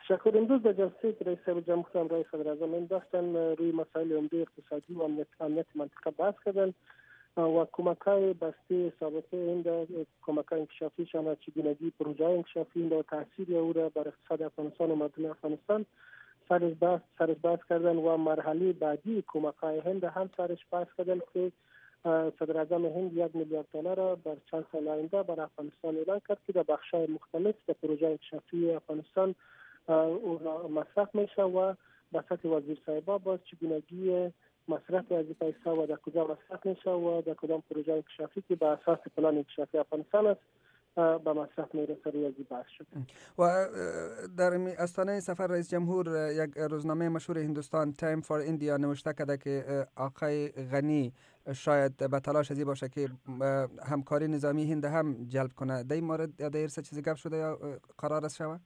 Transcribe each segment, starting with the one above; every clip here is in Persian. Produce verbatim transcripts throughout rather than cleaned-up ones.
تشکر. امروز در جلسه که رئیس جمهور همراه صدر اعظم داشتن روی مسائل عمده اقتصادی و امنیت منطقه بحث کردن و کمک‌های بسته ثابته این کمک‌های انکشافی شامل چگونگی پروژه انکشافی و تاثیر او را بر اقتصاد افغانستان و مردم افغانستان سرش بحث سرش بحث کردن و مرحله بعدی کمک‌های هند هم سرش بحث کردن که صدر اعظم هند یک میلیارد دلار را در چند سال آینده بر افغانستان اعلان کرد که در بخش‌های مختلف در پروژه انکشافی افغانستان او را مصرف میشه و به سطح وزیر صاحبا باز چگونگی مصرف از پیسه و در کجا مصرف میشه و در کدام پروژه انکشافی که به اساس پلان انکشافی افغانستان است به مصرف میرسه روی از بحث شد. و در استانه سفر رئیس جمهور یک روزنامه مشهور هندوستان تایم فار ایندیا نوشته کرده که آقای غنی شاید به تلاش ازی باشه که همکاری نظامی هند هم جلب کنه. در این مورد یا در سه چیزی گپ شده یا قرار است شود؟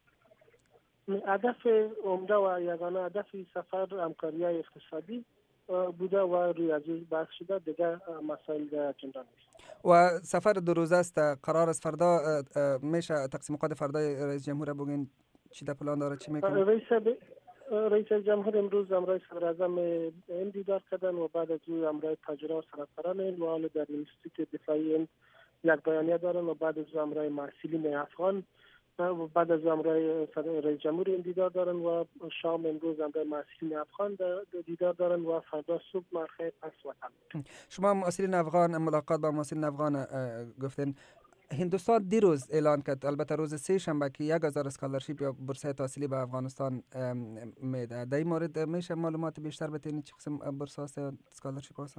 هدف عمده و یگانه هدف سفر همکاری‌های اقتصادی بوده و روی از بحث شده، دیگه مسائل در اجندا نیست. و سفر دو روزه است، قرار است فردا میشه تقسیم اوقات فردای رئیس جمهور بگین چی در پلان داره، چی میکنه؟ رئیس ب... رئیس جمهور امروز همراه صدر اعظم هند دیدار کردن و بعد از او همراه تاجران و صنعتکاران هند و حال در اینستیتوت دفاعی هند یک بیانیه دارن و بعد از او همراه مسئولین افغان و بعد از همراه رئیس جمهور این دیدار دارن و شام امروز همراه مسئولین افغان دیدار دارن و فردا صبح مرخه پس وطن. شما مسئولین افغان ملاقات با مسئولین افغان گفتین. هندوستان دیروز اعلان کرد، البته روز سه شنبه، که یک هزار اسکالرشیپ یا بورس تحصیلی به افغانستان میده. در این مورد میشه معلومات بیشتر بدین چه قسم بورس هاست یا اسکالرشیپ هستن؟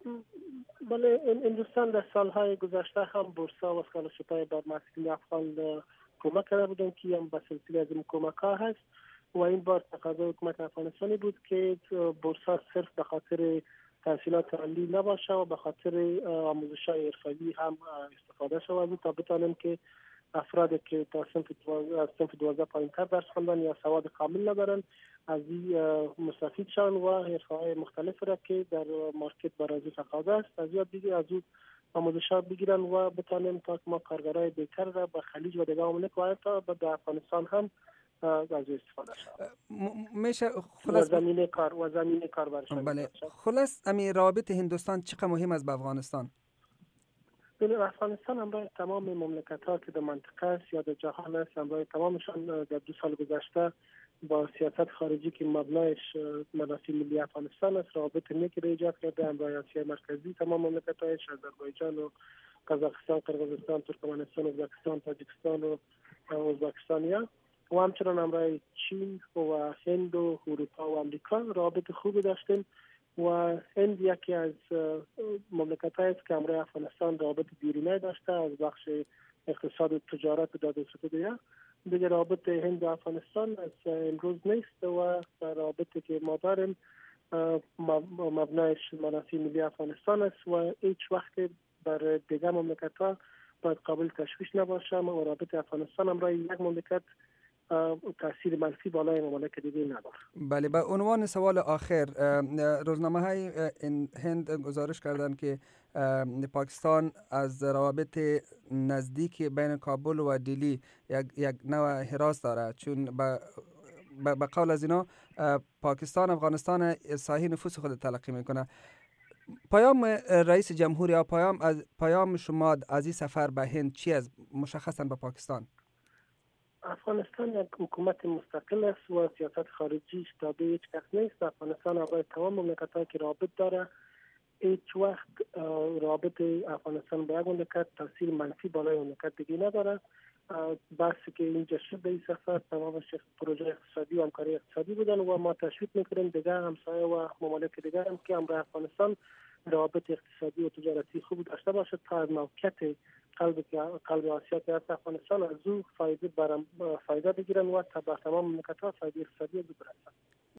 بله، هندوستان در سالهای گذشته هم بورس ها و اسکالرشیپ های بر مسئولین افغان کمک کرده بودن که هم به سلسله از این کمک ها هست و این بار تقاضای حکومت افغانستانی بود که بورس ها صرف به خاطر تحصیلات عالی نباشه و به خاطر آموزش های حرفه‌ای هم استفاده شود تا بتانیم که افرادی که تا صنف دوازده پایین‌تر درس خواندن یا سواد کامل ندارن از این مستفید شون و حرفه‌های مختلف را که در مارکت برای تقاضا است از یاد دیگه از اون آموزشات بگیرن و بتانیم تا ما کارگرای بهتر را به خلیج و دیگه مملکت و تا به افغانستان هم از استفاده شود. میشه خلاص زمینه کار و زمینه کار برش. بله، خلاص امی رابط هندوستان چقدر مهم است به افغانستان؟ بله، افغانستان همراه تمام مملکت ها که در منطقه است یا در جهان است، همراه تمامشان در دو سال گذشته با سیاست خارجی که مبنایش منافع ملی افغانستان است رابط نیکی را ایجاد کرده. همراه آسیا مرکزی تمام مملکت هایش، آذربایجان و قزاقستان، قرقیزستان، ترکمنستان، ازبکستان، تاجیکستان و ازبکستان و همچنان همراه چین و هند و اروپا و امریکا رابط خوبی داشتیم و هند یکی از مملکت هایی است که همراه افغانستان رابط بیرونی داشته از بخش اقتصاد و تجارت و داد و ستد. دیگه رابط هند و افغانستان از امروز نیست و رابطی که ما داریم مبنایش منافع ملی افغانستان است و هیچ وقت بر دیگه مملکت ها باید قابل تشویش نباشه و رابط افغانستان همراه یک مملکت تاثیر منفی بالای ممالک دیگه نداره. بله، به عنوان سوال آخر، روزنامه های هند گزارش کردند که پاکستان از روابط نزدیک بین کابل و دلی یک یک نوع حراس داره، چون به به قول از اینا پاکستان افغانستان ساحه نفوذ خود تلقی میکنه. پیام رئیس جمهور یا پیام از پیام شما از این سفر به هند چی است مشخصا به پاکستان؟ افغانستان یک حکومت مستقل است و سیاست خارجیش تابع هیچ کس نیست. افغانستان با تمام مملکت‌هایی که رابط داره هیچ وقت رابط افغانستان با یک مملکت تاثیر منفی بالای مملکت دیگه نداره. بحثی که اینجا شد به این سفر تمامش پروژه اقتصادی و همکاری اقتصادی بودن و ما تشویق میکنیم دیگه همسایه و ممالک دیگه هم که همراه افغانستان روابط اقتصادی و تجارتی خوب داشته باشه تا از موقعیت قلب قلب آسیا که هست افغانستان از او فایده برام فایده بگیرن و تا به تمام مملکت‌ها فایده اقتصادی برسن.